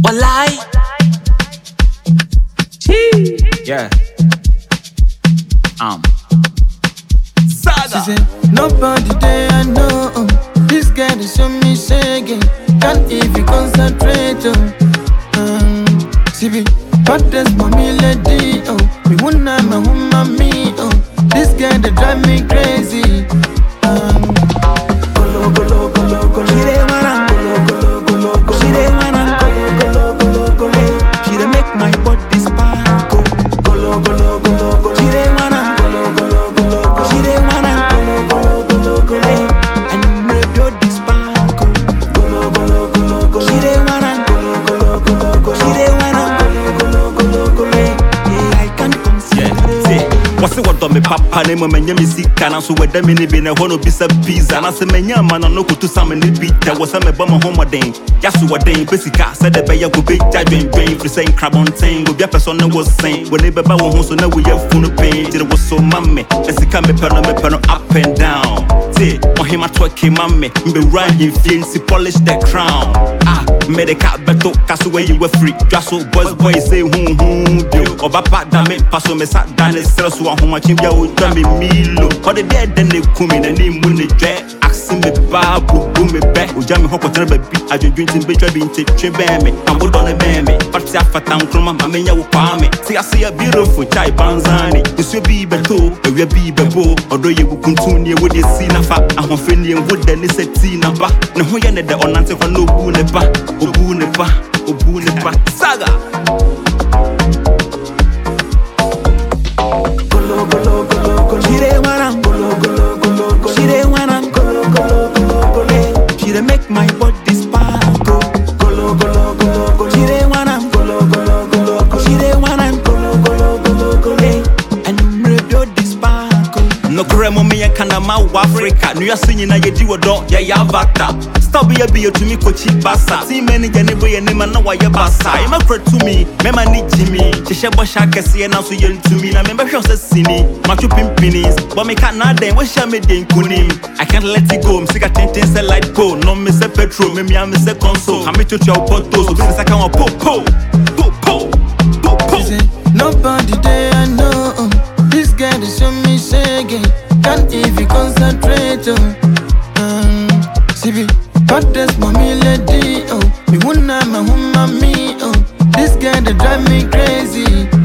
Walai. Yeah. Saga. She said, nobody there I know. This guy they show me shaking. Can't even concentrate. She be hottest mommy lady. Me wanna my woman me. This guy they drive me crazy. Golo golo golo golo. She dey wanna golo golo golo golo. She dey wanna golo golo golo golo. She dey make my body sparkle. Golo golo golo golo. She dey wanna golo golo golo golo. She dey wanna golo golo golo golo. And make your body sparkle. Golo golo golo golo. She dey wanna golo golo golo golo. She dey wanna golo golo golo golo. Yeah, I can't concentrate. What's the word on me papa name when you see can so with them in the bin a one of pizza pizza and I say menya man no to some in the beat that was some bomb home day. Just what day basic said the bay go big judging brain for saying crab on thing with your person was saying when they baba won so now we have full pain it was so mammy as it come me up and down. Say on him at work mammy be riding fancy polish the crown. Made a cat better cast away you were free. Just so boys say who do or bapa damn it pass on me sat down and stress one how much you would tell me Milo. Or the dead then they come in and name when they dread. Asking me babu, boom me back. Who jam me hop or baby. I just drinking bitch, I been taking me. I'm good on a baby. But see, I fat down from my mamma, you will me. See, I see a beautiful chai banzani. This will be better, or we'll be bebo. Although you will continue with the scene of fat. I'm feeling good, then it's a teen of back. No, who you need the honor for no boonepa, or boonepa, or boonepa. Saga. Golo golo golo golo. She dey wanna golo golo golo golo. She dey wanna golo golo golo golo. She dey make my body sparkle. Golo golo golo golo. She dey wanna golo golo golo golo. She dey wanna golo golo golo golo. And you make your body sparkle. No cremo me and Canama Africa. New York singing na ye do do ya vata. Stop be to me coach basa. See many boy and man know why you basa. I'm afraid to me, mema need Jimmy. Chisha bosha kesi and also yen to me. Na member show says sini. Machu pimpinis. But me can't not then wish I made in kunim. I can't let it go. I'm sick of tintin say light pole. No me say petrol. Me am say console. I'm to your photos. So business I can po po. She say, nobody there I know. This guy they show me shaking. Can't even concentrate. She be hottest mommy lady. Me wanna my woman me. This guy they drive me crazy.